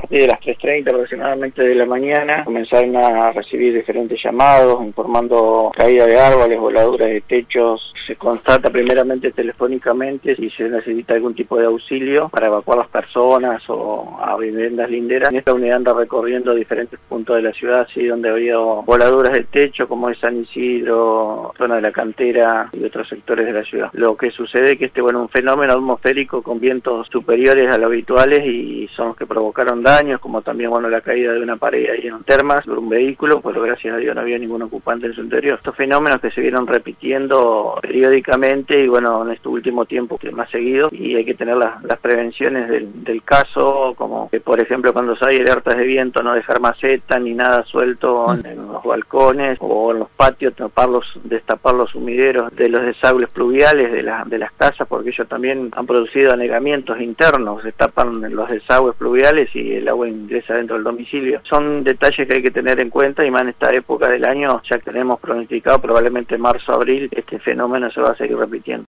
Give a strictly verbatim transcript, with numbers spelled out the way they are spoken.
de las tres treinta aproximadamente de la mañana comenzaron a recibir diferentes llamados informando caída de árboles, voladuras de techos. Se constata primeramente telefónicamente si se necesita algún tipo de auxilio para evacuar las personas o a viviendas linderas. En esta unidad anda recorriendo diferentes puntos de la ciudad, así donde había voladuras de techo, como es San Isidro, zona de la Cantera y otros sectores de la ciudad. Lo que sucede es que este, bueno, un fenómeno atmosférico con vientos superiores a lo habituales y son los que provocaron daños, como también, bueno, la caída de una pared ahí en Termas por un vehículo, pero gracias a Dios no había ningún ocupante en su interior. Estos fenómenos que se vieron repitiendo periódicamente y, bueno, en este último tiempo que más seguido, y hay que tener las, las prevenciones del, del caso, como que, por ejemplo, cuando hay alertas de viento, no dejar maceta ni nada suelto en, en los balcones o en los patios, taparlos, destapar los sumideros de los desagües pluviales de, la, de las casas, porque ellos también han producido anegamientos internos, se tapan los desagües pluviales y el agua ingresa dentro del domicilio. Son detalles que hay que tener en cuenta, y más en esta época del año, ya que tenemos pronosticado probablemente marzo, abril, este fenómeno se va a seguir repitiendo.